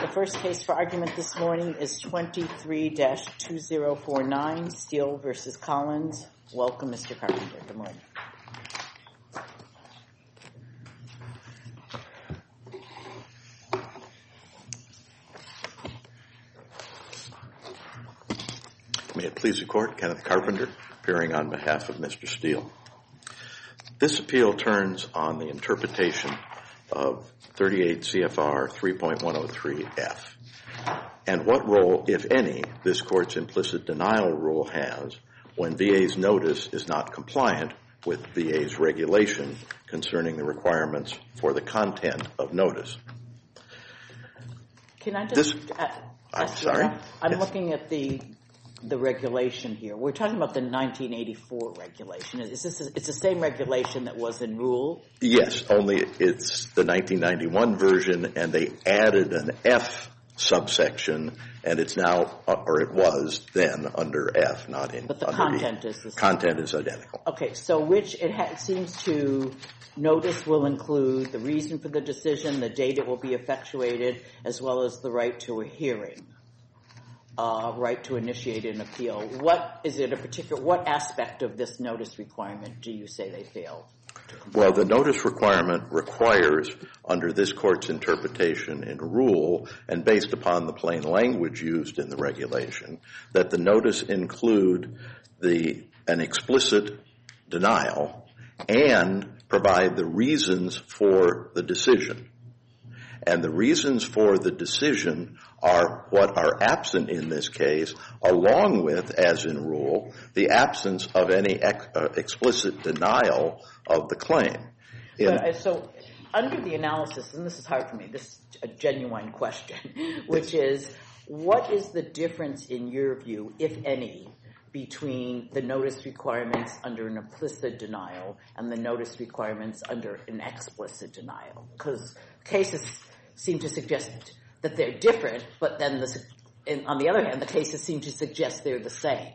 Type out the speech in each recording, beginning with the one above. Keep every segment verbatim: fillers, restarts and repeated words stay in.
first case for argument this morning is twenty-three dash two zero four nine, Steele versus Collins. Welcome, Mister Carpenter. Good morning. May it please the Court, Kenneth Carpenter, appearing on behalf of Mister Steele. This appeal turns on the interpretation of thirty-eight C F R three point one oh three F and what role, if any, this Court's implicit denial rule has when V A's notice is not compliant with V A's regulation concerning the requirements for the content of notice. Can I just... This, uh, I'm sorry? I'm yes. looking at the the regulation here. We're talking about the nineteen eighty-four regulation. Is this a, it's the same regulation that was in rule? Yes, only it's the nineteen ninety-one version, and they added an F subsection, and it's now, or it was then under F, not in. But the under content E. is the same. Content is identical. Okay, so which it, ha- it seems to notice will include the reason for the decision, the date it will be effectuated, as well as the right to a hearing. Uh, right to initiate an appeal. What is it a particular, what aspect of this notice requirement do you say they fail? Well, the notice requirement requires, under this Court's interpretation in rule, and based upon the plain language used in the regulation, that the notice include the an explicit denial and provide the reasons for the decision. And the reasons for the decision are what are absent in this case, along with, as in rule, the absence of any ex- uh, explicit denial of the claim. In but, uh, so, under the analysis, and this is hard for me, this is a genuine question, which is, what is the difference in your view, if any, between the notice requirements under an implicit denial and the notice requirements under an explicit denial? Because cases seem to suggest that they're different, but then the, and on the other hand, the cases seem to suggest they're the same.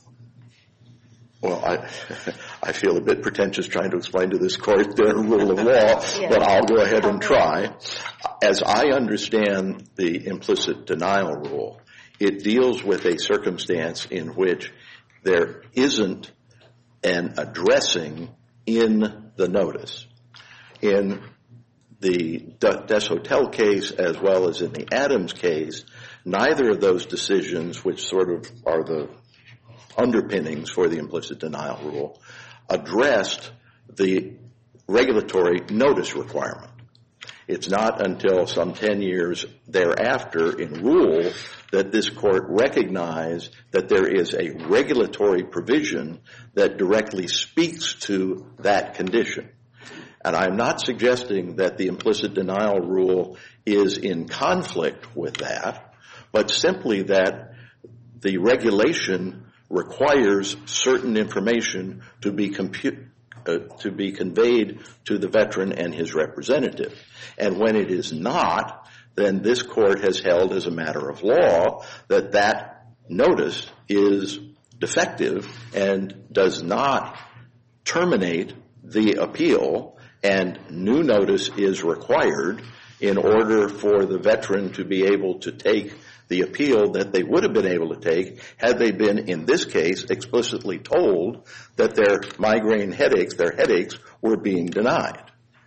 Well, I I feel a bit pretentious trying to explain to this Court their rule of law, yeah. but I'll go ahead and try. As I understand the implicit denial rule, it deals with a circumstance in which there isn't an addressing in the notice. In the Des Hotel case, as well as in the Adams case, neither of those decisions, which sort of are the underpinnings for the implicit denial rule, addressed the regulatory notice requirement. It's not until some ten years thereafter in rule that this Court recognized that there is a regulatory provision that directly speaks to that condition. And I'm not suggesting that the implicit denial rule is in conflict with that, but simply that the regulation requires certain information to be compu- uh, to be conveyed to the veteran and his representative. And when it is not, then this Court has held as a matter of law that that notice is defective and does not terminate the appeal, and new notice is required in order for the veteran to be able to take the appeal that they would have been able to take had they been, in this case, explicitly told that their migraine headaches, their headaches, were being denied.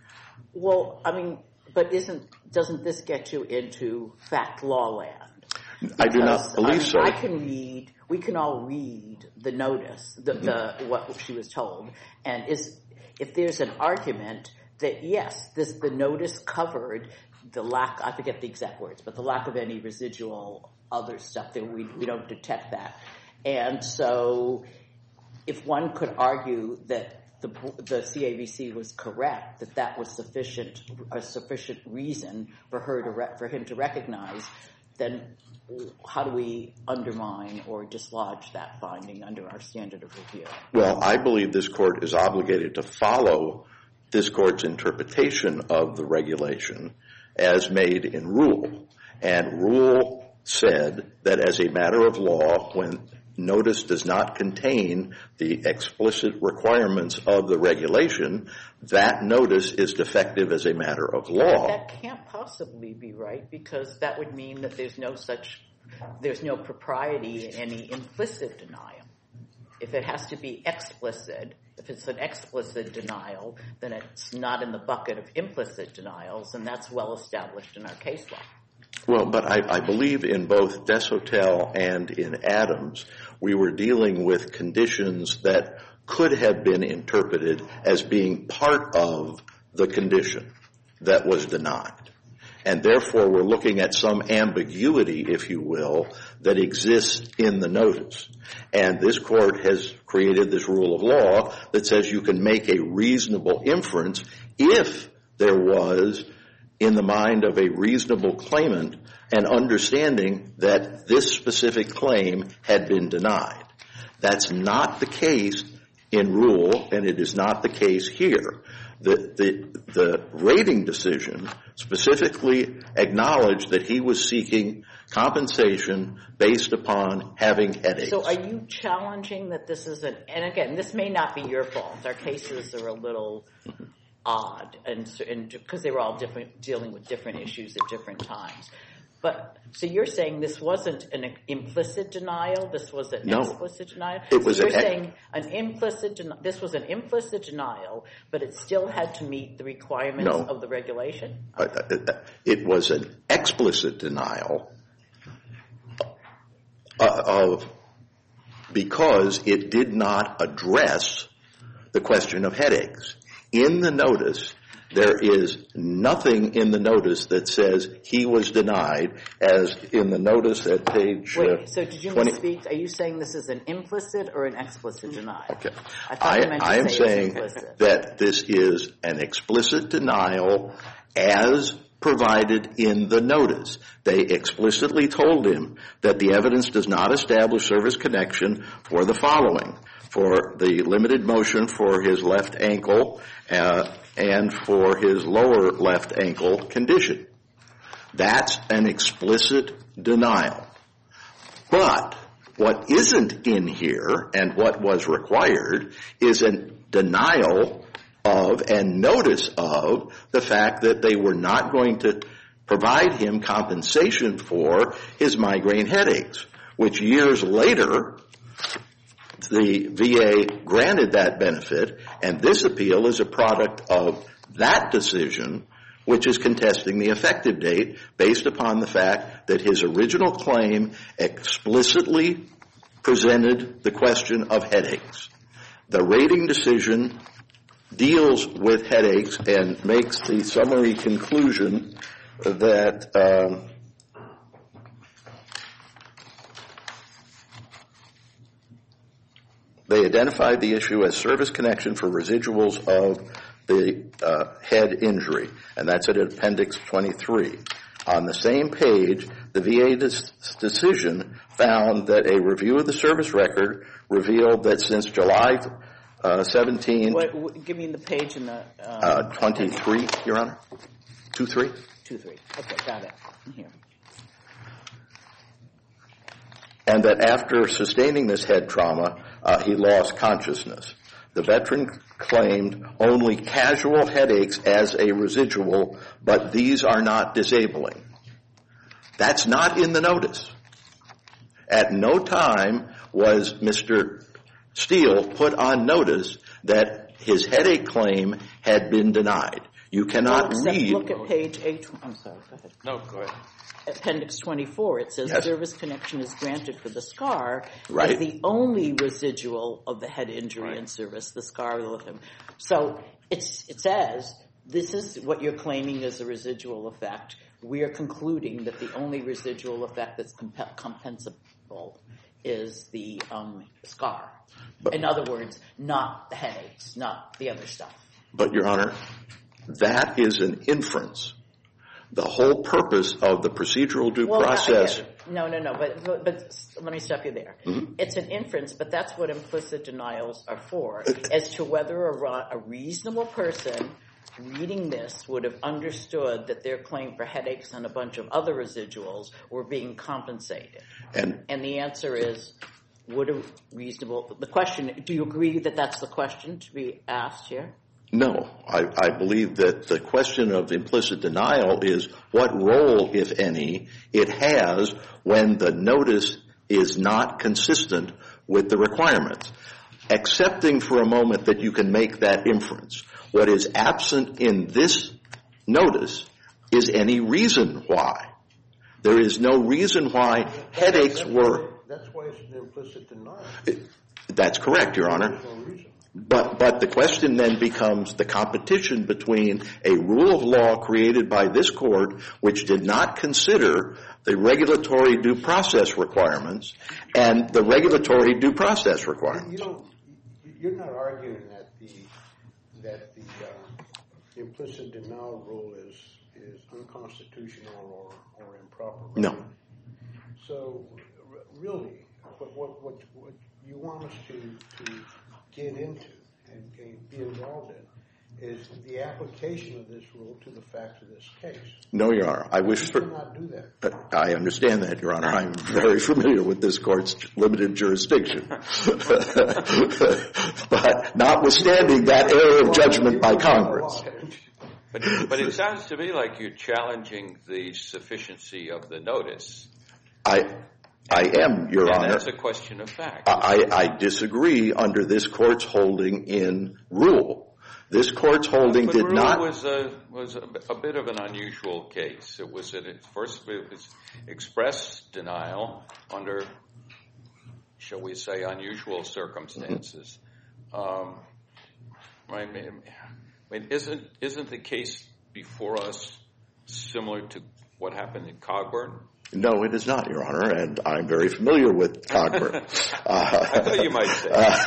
Well, I mean, but isn't doesn't this get you into fact law land? Because, I do not believe I mean, so. I can read, we can all read the notice, the, the what she was told, and is if there's an argument that, yes, this the notice covered the lack, I forget the exact words, but the lack of any residual other stuff, that we, we don't detect that. And so if one could argue that the, the C A V C was correct, that that was sufficient, a sufficient reason for her to re, for him to recognize, then how do we undermine or dislodge that finding under our standard of review? Well, I believe this Court is obligated to follow this Court's interpretation of the regulation as made in rule. And rule said that as a matter of law, when notice does not contain the explicit requirements of the regulation, that notice is defective as a matter of law. That can't possibly be right, because that would mean that there's no such, there's no propriety in any implicit denial. If it has to be explicit, if it's an explicit denial, then it's not in the bucket of implicit denials, and that's well established in our case law. Well, but I, I believe in both Deshotel and in Adams, we were dealing with conditions that could have been interpreted as being part of the condition that was denied. And therefore, we're looking at some ambiguity, if you will, that exists in the notice. And this court has created this rule of law that says you can make a reasonable inference if there was, in the mind of a reasonable claimant, an understanding that this specific claim had been denied. That's not the case in Rule, and it is not the case here. The, the, the rating decision specifically acknowledged that he was seeking compensation based upon having headaches. So are you challenging that this is an, and again, this may not be your fault. Our cases are a little mm-hmm. odd, and because they were all different, dealing with different issues at different times. But so you're saying this wasn't an implicit denial? This was an no, explicit denial? It was so you're an saying an implicit. Den- this was an implicit denial, but it still had to meet the requirements no. of the regulation? Uh, it was an explicit denial uh, of because it did not address the question of headaches. In the notice, there is nothing in the notice that says he was denied, as in the notice at page Wait, uh, so did you twenty misspeak? Are you saying this is an implicit or an explicit denial? Okay. I, I, you meant to I am say saying that this is an explicit denial as provided in the notice. They explicitly told him that the evidence does not establish service connection for the following: for the limited motion for his left ankle uh, and for his lower left ankle condition. That's an explicit denial. But what isn't in here and what was required is a denial of and notice of the fact that they were not going to provide him compensation for his migraine headaches, which years later the V A granted that benefit, and this appeal is a product of that decision, which is contesting the effective date based upon the fact that his original claim explicitly presented the question of headaches. The rating decision deals with headaches and makes the summary conclusion that um, they identified the issue as service connection for residuals of the uh, head injury, and that's at Appendix twenty-three. On the same page, the V A dis- decision found that a review of the service record revealed that since July uh, seventeenth... What, what, give me the page in the... Um, uh, twenty-three, Your Honor? two three? two three. Okay, got it. Here. And that after sustaining this head trauma, uh, he lost consciousness. The veteran claimed only casual headaches as a residual, but these are not disabling. That's not in the notice. At no time was Mister Steele put on notice that his headache claim had been denied. You cannot well, read... Look at page eight. I'm sorry, go ahead. No, go ahead. Appendix twenty-four, it says yes. service connection is granted for the scar right. as the only residual of the head injury right. in service, the scar of him. So it's, it says this is what you're claiming is a residual effect. We are concluding that the only residual effect that's comp- compensable is the um, scar. But, in other words, not the headaches, not the other stuff. But, Your Honor, that is an inference. The whole purpose of the procedural due well, process... No, no, no, but, but, but let me stop you there. Mm-hmm. It's an inference, but that's what implicit denials are for, as to whether a, a reasonable person reading this would have understood that their claim for headaches and a bunch of other residuals were being compensated. And, and the answer is would a reasonable, the question, do you agree that that's the question to be asked here? No. I, I believe that the question of implicit denial is what role, if any, it has when the notice is not consistent with the requirements. Accepting for a moment that you can make that inference, what is absent in this notice is any reason why. There is no reason why headaches that's were... Why, that's why it's an implicit denial. That's correct, Your Honor. There's no reason. But, but the question then becomes the competition between a rule of law created by this court, which did not consider the regulatory due process requirements, and the regulatory due process requirements. You don't, you're not arguing that the that the uh, implicit denial rule is is unconstitutional or, or improper. Right? No. So, r- really, what, what what what you want us to to get into and, and be involved in is the application of this rule to the facts of this case. No, Your Honor. I wish You for, cannot do that. I understand that, Your Honor. I'm very familiar with this court's limited jurisdiction. But notwithstanding that error of judgment by Congress. But, but it sounds to me like you're challenging the sufficiency of the notice. I I am, Your and Honor. That's a question of fact. I, I disagree under this court's holding in Rule. This court's holding but did Rule not... was a was a, a bit of an unusual case. It was at its first it was express denial under, shall we say, unusual circumstances. Mm-hmm. um, I mean, I mean, isn't isn't the case before us similar to what happened in Cogburn? No, it is not, Your Honor, and I'm very familiar with Cogburn. uh, I thought you might say.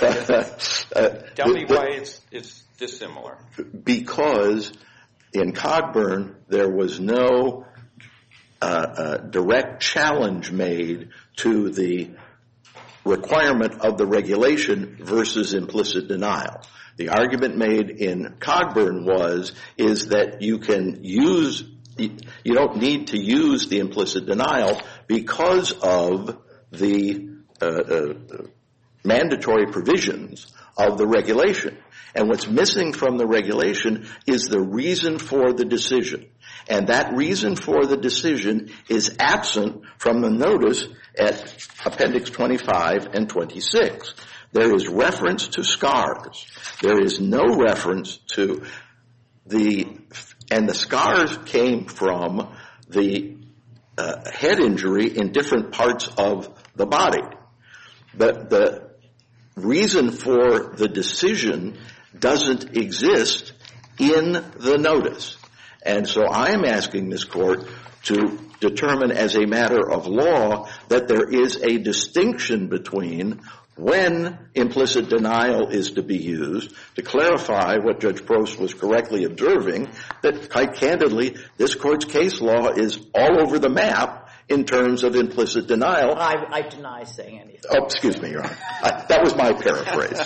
Uh, uh, Tell the, me why it's it's dissimilar. Because in Cogburn there was no uh, uh, direct challenge made to the requirement of the regulation versus implicit denial. The argument made in Cogburn was is that you can use you don't need to use the implicit denial because of the uh, uh, mandatory provisions of the regulation. And what's missing from the regulation is the reason for the decision. And that reason for the decision is absent from the notice at Appendix twenty-five and twenty-six. There is reference to scars. There is no reference to the, and the scars came from the uh, head injury in different parts of the body. The, the reason for the decision doesn't exist in the notice. And so I am asking this court to determine as a matter of law that there is a distinction between when implicit denial is to be used, to clarify what Judge Prost was correctly observing, that quite candidly, this court's case law is all over the map in terms of implicit denial. I, I deny saying anything. Oh, excuse me, Your Honor. I, that was my paraphrase.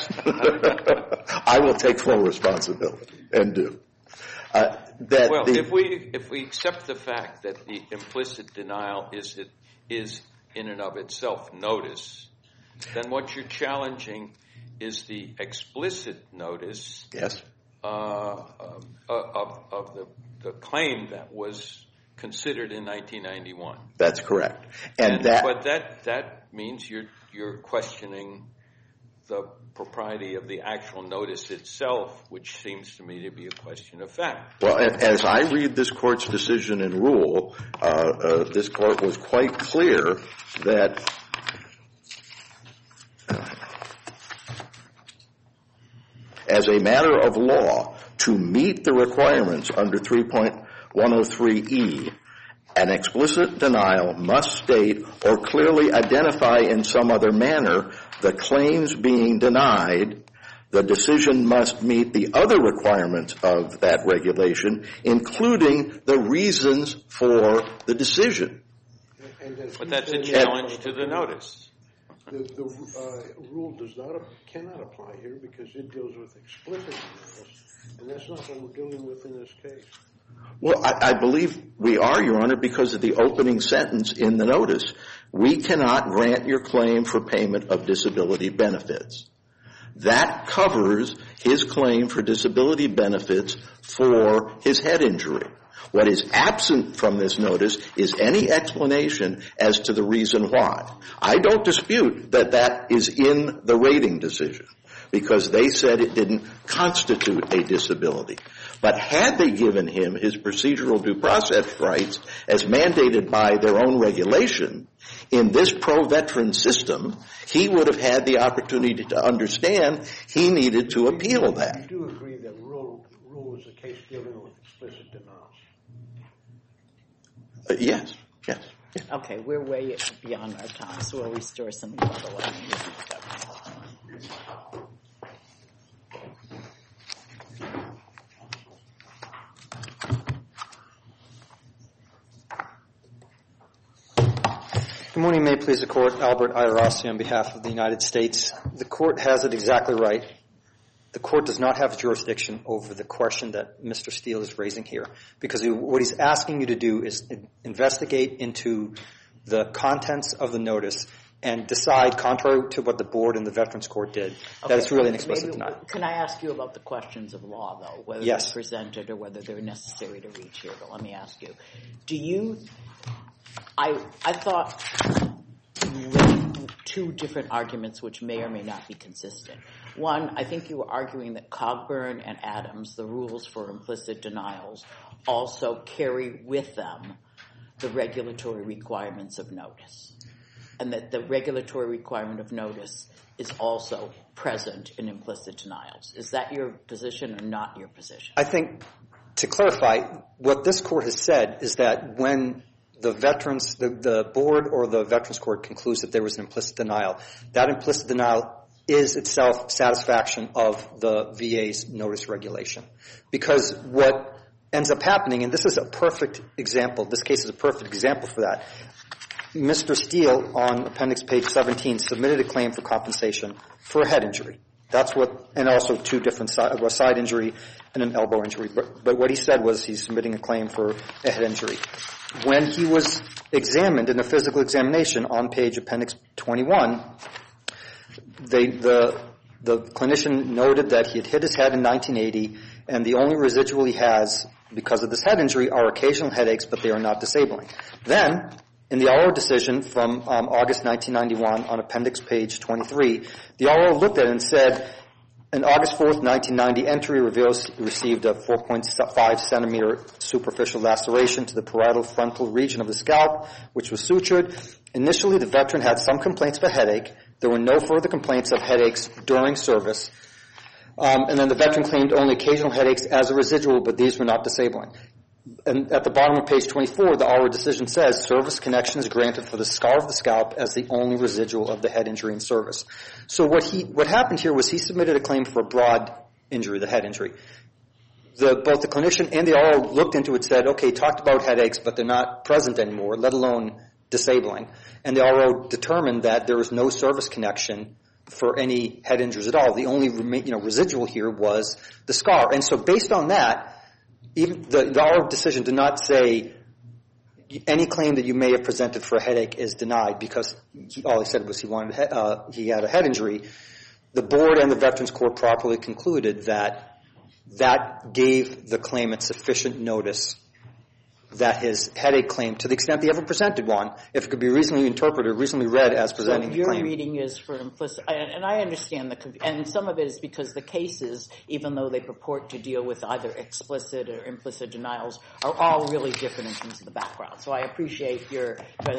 I will take full responsibility and do. Uh, that well, the, if we if we accept the fact that the implicit denial is it is in and of itself notice, then what you're challenging is the explicit notice yes. uh, of, of the, the claim that was considered in nineteen ninety-one. That's correct. And, and that, but that that means you're you're questioning the propriety of the actual notice itself, which seems to me to be a question of fact. Well, as I read this court's decision in Rule, uh, uh, this court was quite clear that as a matter of law, to meet the requirements under three point one oh three E, an explicit denial must state or clearly identify in some other manner the claims being denied. The decision must meet the other requirements of that regulation, including the reasons for the decision. But that's a challenge to the notice. The, the uh, rule does not cannot apply here because it deals with explicit denials, and that's not what we're dealing with in this case. Well, I, I believe we are, Your Honor, because of the opening sentence in the notice, we cannot grant your claim for payment of disability benefits. That covers his claim for disability benefits for his head injury. What is absent from this notice is any explanation as to the reason why. I don't dispute that that is in the rating decision because they said it didn't constitute a disability. But had they given him his procedural due process rights as mandated by their own regulation, in this pro-veteran system, he would have had the opportunity to understand he needed to appeal that. You do agree that rule, rule is a case dealing with explicit denials? Uh, yes, yes. yes. Okay, we're way beyond our time, so we'll restore some of the other language. Good morning. May it please the Court. Albert Iorossi on behalf of the United States. The Court has it exactly right. The Court does not have jurisdiction over the question that Mister Steele is raising here because what he's asking you to do is investigate into the contents of the notice and decide, contrary to what the Board and the Veterans Court did, okay, that it's really an explicit maybe, denial. Can I ask you about the questions of law, though, whether yes. they're presented or whether they're necessary to reach here? But let me ask you, do you I I thought you raised two different arguments which may or may not be consistent. One, I think you were arguing that Cogburn and Adams, the rules for implicit denials, also carry with them the regulatory requirements of notice, and that the regulatory requirement of notice is also present in implicit denials. Is that your position or not your position? I think, to clarify, what this Court has said is that when the veterans, the, the board or the Veterans Court concludes that there was an implicit denial, that implicit denial is itself satisfaction of the V A's notice regulation. Because what ends up happening, and this is a perfect example, this case is a perfect example for that, Mister Steele on appendix page seventeen submitted a claim for compensation for a head injury. That's what, and also two different side, a side injury and an elbow injury. But, but what he said was he's submitting a claim for a head injury. When he was examined in a physical examination on page appendix twenty-one, they, the, the clinician noted that he had hit his head in nineteen eighty, and the only residual he has because of this head injury are occasional headaches, but they are not disabling. Then, in the R O decision from um, August nineteen ninety-one on appendix page twenty-three, the R O looked at it and said, an August fourth, nineteen ninety entry reveals he received a four point five centimeter superficial laceration to the parietal frontal region of the scalp, which was sutured. Initially, the veteran had some complaints of a headache. There were no further complaints of headaches during service. Um, and then the veteran claimed only occasional headaches as a residual, but these were not disabling. And at the bottom of page twenty-four, the R O decision says service connection is granted for the scar of the scalp as the only residual of the head injury in service. So what he, what happened here was he submitted a claim for a broad injury, the head injury. The, both the clinician and the R O looked into it and said, okay, talked about headaches, but they're not present anymore, let alone disabling. And the R O determined that there was no service connection for any head injuries at all. The only, you know, residual here was the scar. And so based on that, even the, the R O decision did not say any claim that you may have presented for a headache is denied because he, all he said was he wanted uh, he had a head injury. The board and the Veterans Court properly concluded that that gave the claimant sufficient notice that his headache claim, to the extent they ever presented one, if it could be reasonably interpreted, reasonably read as presenting so the claim. Your reading is for implicit, and I understand the, and some of it is because the cases, even though they purport to deal with either explicit or implicit denials, are all really different in terms of the background. So I appreciate your,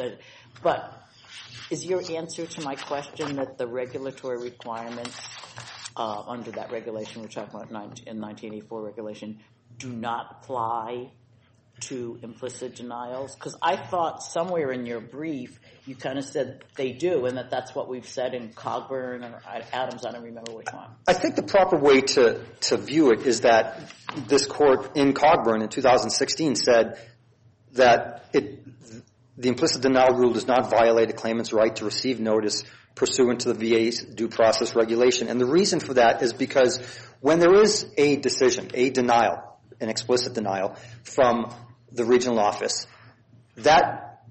but is your answer to my question that the regulatory requirements uh, under that regulation, we're talking about in nineteen eighty-four regulation, do not apply to implicit denials? Because I thought somewhere in your brief you kind of said they do, and that that's what we've said in Cogburn or Adams. I don't remember which one. I think the proper way to, to view it is that this court in Cogburn in two thousand sixteen said that it, the implicit denial rule does not violate a claimant's right to receive notice pursuant to the V A's due process regulation. And the reason for that is because when there is a decision, a denial, an explicit denial from the regional office, that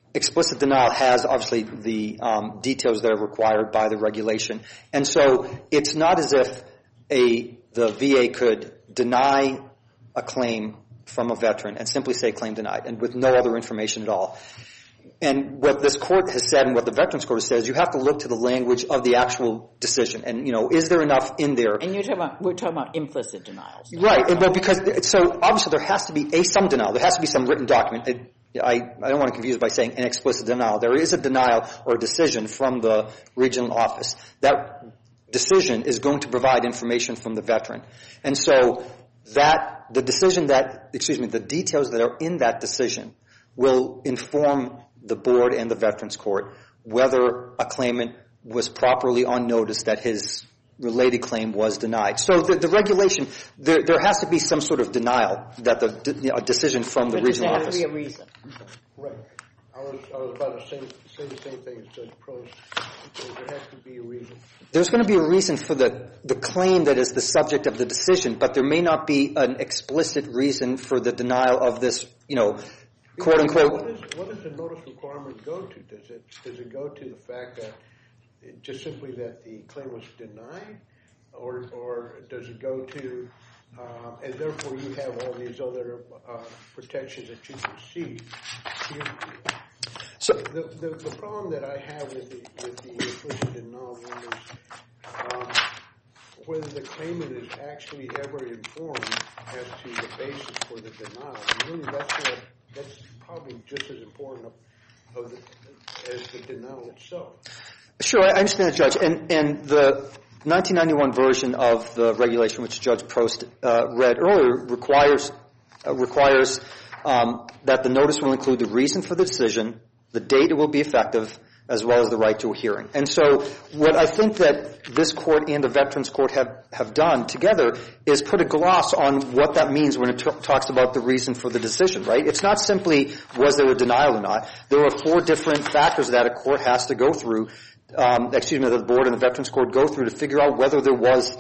explicit denial has obviously the um, details that are required by the regulation. And so it's not as if a the V A could deny a claim from a veteran and simply say claim denied and with no other information at all. And what this court has said and what the Veterans Court has said is you have to look to the language of the actual decision. And, you know, is there enough in there? And you're talking about, we're talking about implicit denials. Right. And, well, because, so obviously there has to be a some denial. There has to be some written document. It, I, I don't want to confuse it by saying an explicit denial. There is a denial or a decision from the regional office. That decision is going to provide information from the veteran. And so that, the decision that, excuse me, the details that are in that decision will inform the board and the Veterans Court whether a claimant was properly on notice that his related claim was denied. So the, the regulation, there, there has to be some sort of denial that the you know, a decision from the but regional there office. has to be a reason. Right. I was, I was about to say, say the same thing as Judge Prost. There has to be a reason. There's going to be a reason for the, the claim that is the subject of the decision, but there may not be an explicit reason for the denial of this, you know, quote unquote. What, is, what does the notice requirement go to? Does it does it go to the fact that it, just simply that the claim was denied, or or does it go to um, and therefore you have all these other uh, protections that you can see? So the, the the problem that I have with the with the implicit denial one is um, whether the claimant is actually ever informed as to the basis for the denial. And really, that's what. That's probably just as important of, of the, as the denial itself. Sure, I understand that, Judge. And, and the nineteen ninety-one version of the regulation, which Judge Prost uh, read earlier, requires uh, requires um, that the notice will include the reason for the decision, the date it will be effective, as well as the right to a hearing. And so what I think that this court and the Veterans Court have, have done together is put a gloss on what that means when it t- talks about the reason for the decision, right? It's not simply was there a denial or not. There are four different factors that a court has to go through, um, excuse me, that the board and the Veterans Court go through to figure out whether there was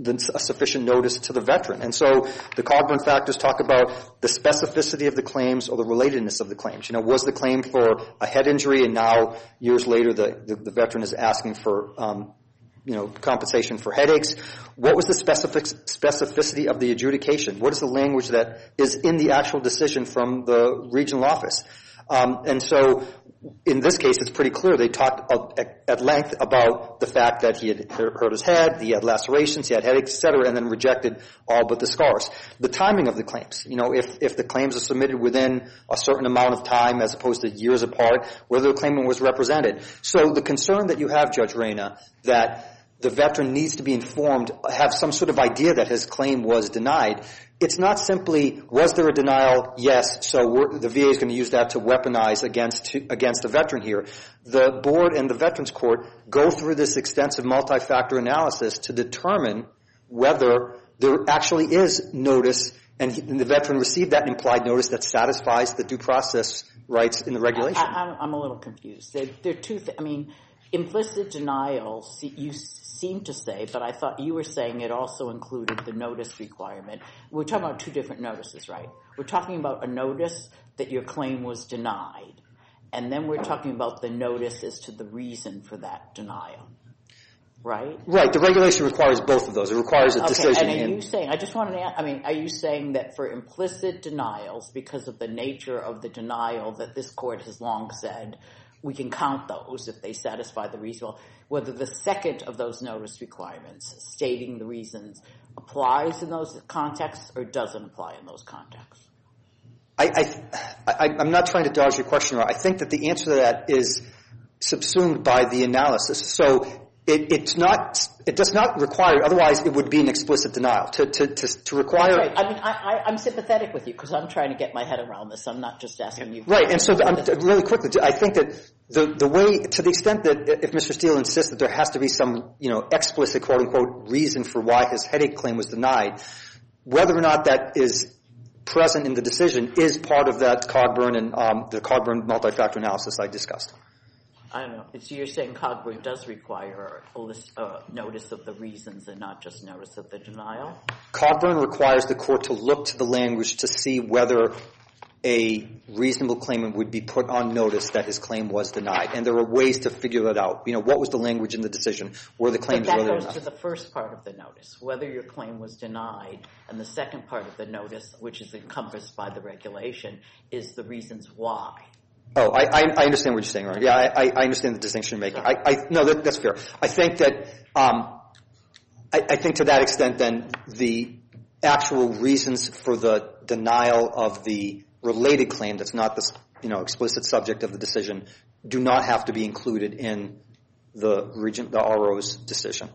a sufficient notice to the veteran. And so the Cogburn factors talk about the specificity of the claims or the relatedness of the claims. You know, was the claim for a head injury and now years later the, the, the veteran is asking for, um, you know, compensation for headaches? What was the specific, specificity of the adjudication? What is the language that is in the actual decision from the regional office? Um, and so in this case, it's pretty clear. They talked at length about the fact that he had hurt his head, he had lacerations, he had headaches, et cetera, and then rejected all but the scars. The timing of the claims, you know, if, if the claims are submitted within a certain amount of time as opposed to years apart, whether the claimant was represented. So the concern that you have, Judge Reyna, that the veteran needs to be informed, have some sort of idea that his claim was denied. It's not simply, was there a denial? Yes, so we're, the V A is going to use that to weaponize against against the veteran here. The board and the Veterans Court go through this extensive multi-factor analysis to determine whether there actually is notice and, he, and the veteran received that implied notice that satisfies the due process rights in the regulation. I, I'm, I'm a little confused. There, there are two things. I mean, implicit denial, you seem to say, but I thought you were saying it also included the notice requirement. We're talking about two different notices, right? We're talking about a notice that your claim was denied, and then we're talking about the notice as to the reason for that denial, right? Right. The regulation requires both of those. It requires a okay, decision. And are in, you saying, I just wanted to ask, I mean, are you saying that for implicit denials, because of the nature of the denial that this court has long said, we can count those if they satisfy the reason, whether the second of those notice requirements, stating the reasons, applies in those contexts or doesn't apply in those contexts? I, I, I, I'm not trying to dodge your question. I think that the answer to that is subsumed by the analysis. So it, it's not, it does not require, otherwise it would be an explicit denial. To, to, to, to require. That's right. I mean, I, I, I'm sympathetic with you because I'm trying to get my head around this. I'm not just asking you. Right. And so I'm, really quickly, I think that the, the way, to the extent that if Mister Steele insists that there has to be some, you know, explicit quote unquote reason for why his headache claim was denied, whether or not that is present in the decision is part of that Cogburn and um, the Cogburn multi-factor analysis I discussed. I don't know. So you're saying Cogburn does require a list, uh, notice of the reasons and not just notice of the denial? Cogburn requires the court to look to the language to see whether a reasonable claimant would be put on notice that his claim was denied. And there are ways to figure that out. You know, what was the language in the decision? Were the claims But that whether or goes not? to the first part of the notice, whether your claim was denied, and the second part of the notice, which is encompassed by the regulation, is the reasons why. Oh, I, I, I understand what you're saying, Ron. Yeah, I, I understand the distinction you're making. I, I, no, that, that's fair. I think that, um, I, I think to that extent, then the actual reasons for the denial of the related claim that's not the, you know, explicit subject of the decision do not have to be included in the region, the R O's decision.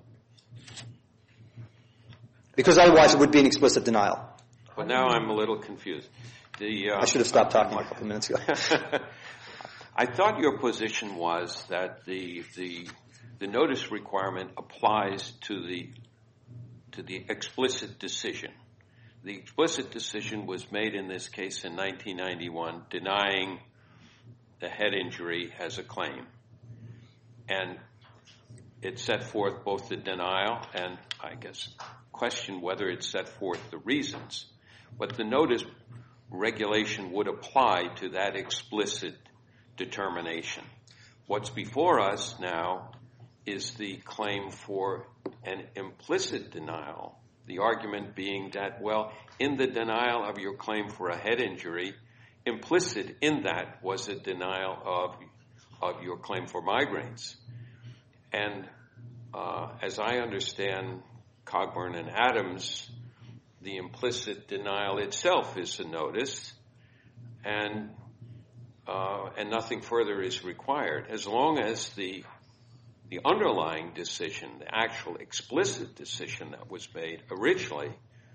Because otherwise it would be an explicit denial. But now I'm a little confused. The, uh, I should have stopped talking a couple of minutes ago. I thought your position was that the the the notice requirement applies to the to the explicit decision. The explicit decision was made in this case in nineteen ninety-one, denying the head injury as a claim. And it set forth both the denial and, I guess, question whether it set forth the reasons. But the notice regulation would apply to that explicit determination. What's before us now is the claim for an implicit denial, the argument being that, well, in the denial of your claim for a head injury, implicit in that was a denial of of your claim for migraines. And uh, as I understand Cogburn and Adams, the implicit denial itself is a notice, and uh, and nothing further is required, as long as the the underlying decision, the actual explicit decision that was made originally,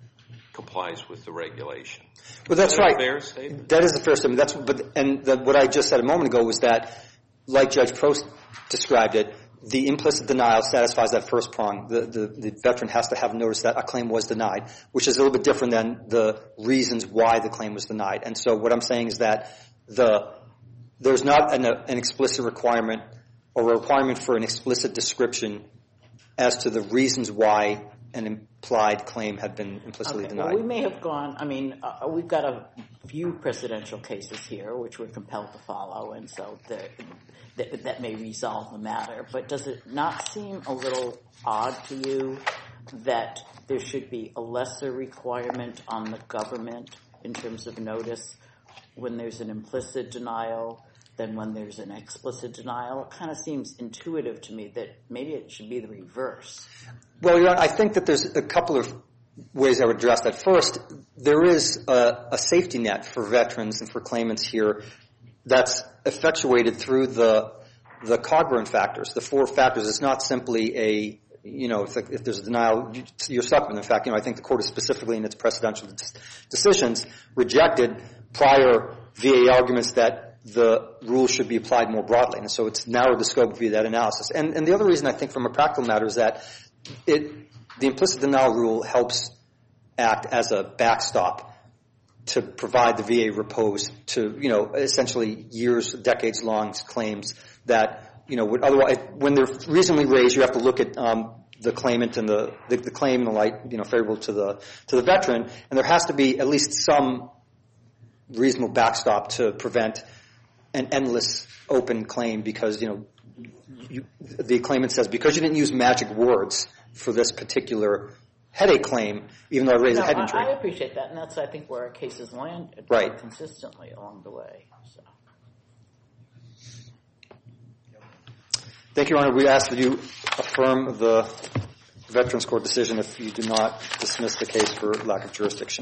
complies with the regulation. Well, that's is that right. A fair statement? That is the fair statement. That's but and the, what I just said a moment ago was that, like Judge Prost described it, the implicit denial satisfies that first prong. The, the, the veteran has to have noticed that a claim was denied, which is a little bit different than the reasons why the claim was denied. And so what I'm saying is that the there's not an, an explicit requirement or a requirement for an explicit description as to the reasons why an implied claim had been implicitly Okay, denied. well, we may have gone, I mean, uh, we've got a few presidential cases here which we're compelled to follow, and so the, that, that may resolve the matter. But does it not seem a little odd to you that there should be a lesser requirement on the government in terms of notice when there's an implicit denial than when there's an explicit denial? It kind of seems intuitive to me that maybe it should be the reverse. Well, Your Honor, I think that there's a couple of ways I would address that. First, there is a, a safety net for veterans and for claimants here that's effectuated through the the Cogburn factors, the four factors. It's not simply a, you know, if, if there's a denial, you, you're stuck with it. In fact, you know, I think the Court has specifically in its precedential decisions rejected prior V A arguments that the rule should be applied more broadly. And so it's narrowed the scope via that analysis. And, and the other reason I think from a practical matter is that it, the implicit denial rule helps act as a backstop to provide the V A repose to, you know, essentially years, decades long claims that, you know, would otherwise, when they're reasonably raised, you have to look at, um, the claimant and the, the, the claim in the light, you know, favorable to the, to the veteran. And there has to be at least some reasonable backstop to prevent an endless open claim because, you know, you, the claimant says, because you didn't use magic words for this particular headache claim, even though I raised no, a head injury. I, I appreciate that, and that's, I think, where our cases landed right. consistently along the way. So. Thank you, Your Honor. We ask that you affirm the Veterans Court decision if you do not dismiss the case for lack of jurisdiction.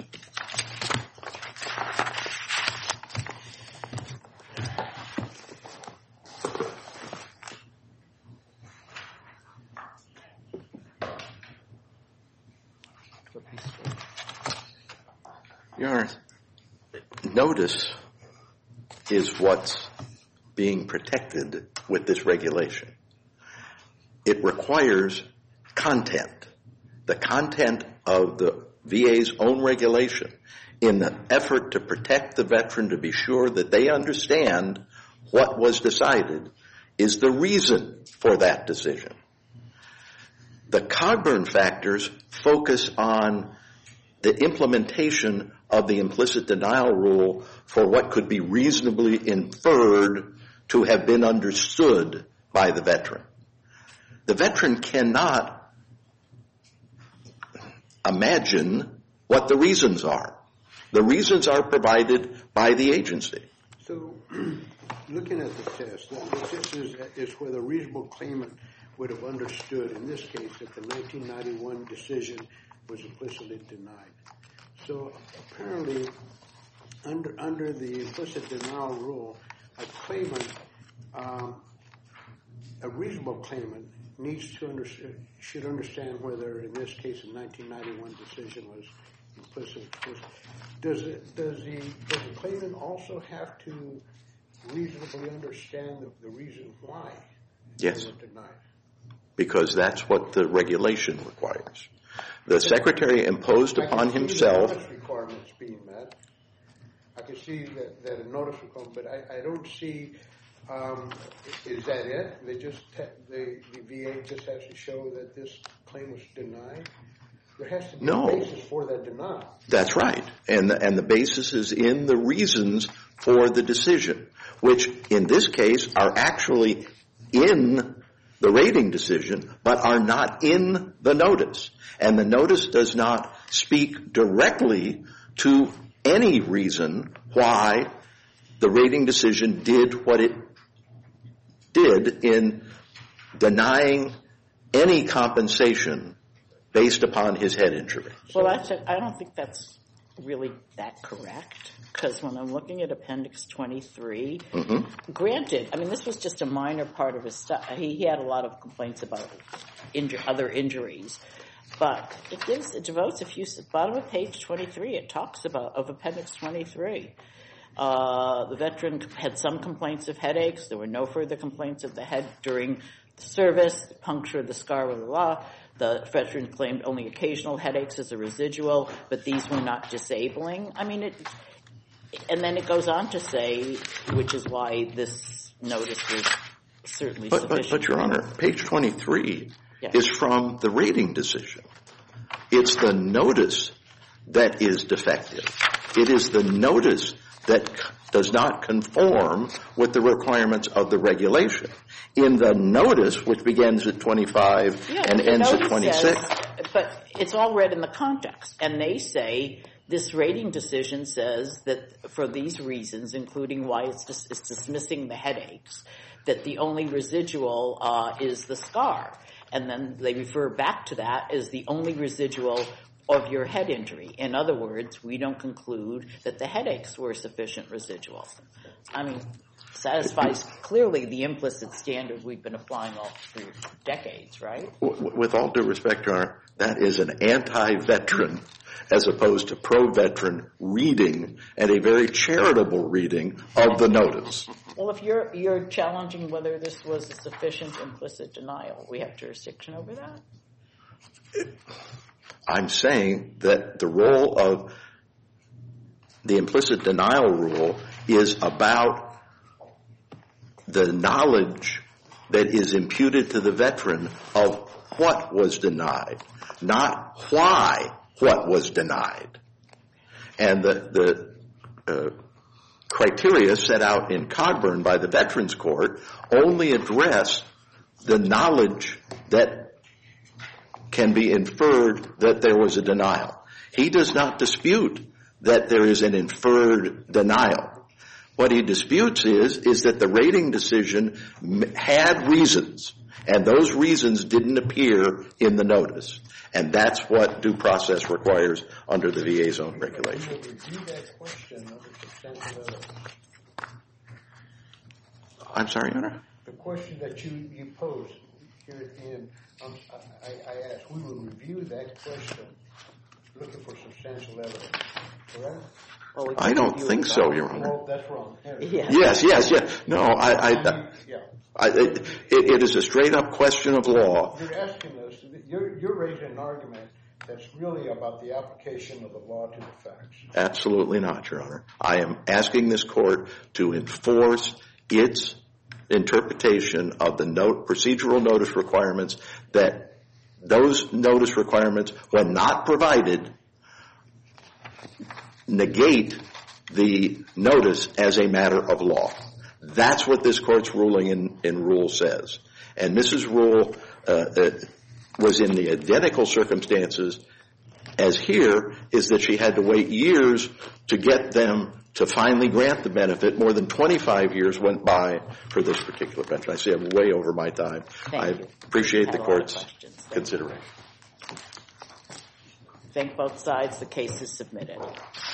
Your Honor, notice is what's being protected with this regulation. It requires content, the content of the V A's own regulation in the effort to protect the veteran to be sure that they understand what was decided is the reason for that decision. The Cogburn factors focus on the implementation of the implicit denial rule for what could be reasonably inferred to have been understood by the veteran. The veteran cannot imagine what the reasons are. The reasons are provided by the agency. So, looking at the test, the test is, is whether a reasonable claimant would have understood, in this case, that the nineteen ninety-one decision was implicitly denied. So, apparently, under under the implicit denial rule, a claimant, um, a reasonable claimant, needs to understand, should understand whether, in this case, the nineteen ninety-one decision was implicit. Does it, does the does the claimant also have to reasonably understand the, the reason why Yes. it was denied? Because that's what the regulation requires. The Secretary imposed I upon can himself. see the notice requirements being met. I can see that, that a notice requirement, but I, I don't see. Um, is that it? They just ha- the, the V A just has to show that this claim was denied. There has to be No. a basis for that denial. That's right. And the, and the basis is in the reasons for the decision, which in this case are actually in the rating decision, but are not in the notice. And the notice does not speak directly to any reason why the rating decision did what it did in denying any compensation based upon his head injury. Well, that's a, I don't think that's really that correct, because when I'm looking at Appendix twenty-three, Mm-hmm. granted, I mean, this was just a minor part of his stuff. He, he had a lot of complaints about inju- other injuries, but it gives, it devotes a few, bottom of page twenty-three, it talks about, of Appendix twenty-three. Uh, the veteran had some complaints of headaches. There were no further complaints of the head during the service, puncture of the scar with the law. The veteran claimed only occasional headaches as a residual, but these were not disabling. I mean, it, and then it goes on to say, which is why this notice was certainly But, but, sufficient. but Your Honor, page twenty-three Yes. is from the rating decision. It's the notice that is defective. It is the notice that c- does not conform with the requirements of the regulation. In the notice, which begins at twenty-five Yeah, and the ends at notice twenty-six. says- but it's all read in the context, and they say this rating decision says that for these reasons, including why it's, dis- it's dismissing the headaches, that the only residual uh, is the scar. And then they refer back to that as the only residual of your head injury. In other words, we don't conclude that the headaches were sufficient residual. I mean, satisfies clearly the implicit standard we've been applying all for decades, right? W- With all due respect, Your Honor, that is an anti-veteran as opposed to pro-veteran reading and a very charitable reading of the notice. Well, if you're you're challenging whether this was a sufficient implicit denial, we have jurisdiction over that? I'm saying that the role of the implicit denial rule is about the knowledge that is imputed to the veteran of what was denied, not why what was denied. And the, the uh, criteria set out in Cogburn by the Veterans Court only address the knowledge that can be inferred that there was a denial. He does not dispute that there is an inferred denial. What he disputes is, is that the rating decision had reasons, and those reasons didn't appear in the notice. And that's what due process requires under the V A's own regulation. You will review that question under substantial evidence. I'm sorry, Your Honor? The question that you, you posed here at the end, um, I, I asked, we will review that question looking for substantial evidence, correct? Well, we I can don't review think it so, all. Your Honor. Well, that's wrong. Yeah. Yes, yes, yes. No, I, I, Yeah. I it, it is a straight-up question of law. You're asking us, you're, you're raising an argument that's really about the application of the law to the facts. Absolutely not, Your Honor. I am asking this court to enforce its interpretation of the note, procedural notice requirements, that those notice requirements, when not provided, negate the notice as a matter of law. That's what this Court's ruling in, in Rule says. And Missus Rule uh, uh, was in the identical circumstances as here, is that she had to wait years to get them to finally grant the benefit. More than twenty-five years went by for this particular bench. I see I'm way over my time. Thank I you. appreciate the Had a lot of Court's questions. Thank consideration. Thank both sides. The case is submitted.